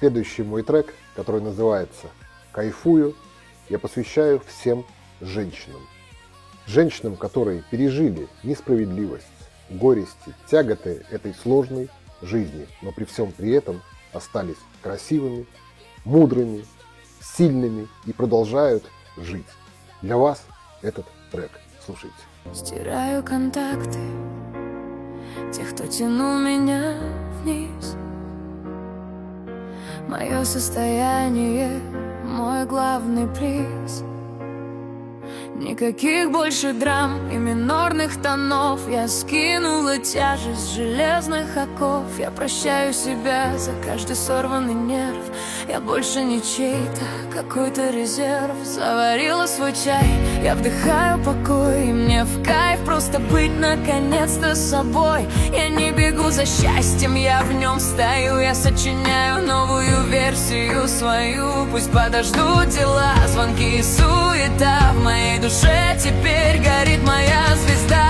Следующий мой трек, который называется «Кайфую», я посвящаю всем женщинам. Женщинам, которые пережили несправедливость, горести, тяготы этой сложной жизни, но при всем при этом остались красивыми, мудрыми, сильными и продолжают жить. Для вас этот трек. Слушайте. Стираю контакты тех, кто тянул меня вниз. Мое состояние — мой главный приз. Никаких больше драм и минорных тонов. Я скинула тяжесть железных оков. Я прощаю себя за каждый сорванный нерв. Я больше не чей-то, какой-то резерв. Заварила свой чай, я вдыхаю покой. И мне в кайф просто быть наконец-то собой. Я не бегу за счастьем, я в нем стою. Я сочиняю новую версию свою. Пусть подождут дела, звонки и суета. В моей душе теперь горит моя звезда.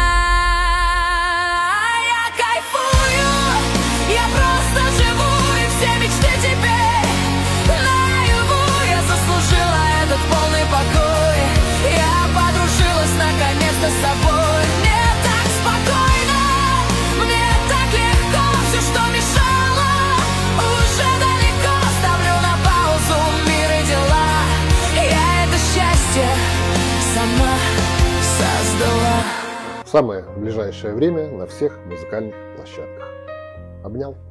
Я кайфую, я просто живу, и все мечты теперь наяву. Я заслужила этот полный покой. Я подружилась наконец-то с собой. Мне так спокойно, мне так легко. Все, что мешало, уже далеко. Ставлю на паузу мир и дела. Я это счастье сама создала. В самое ближайшее время на всех музыкальных площадках. Обнял.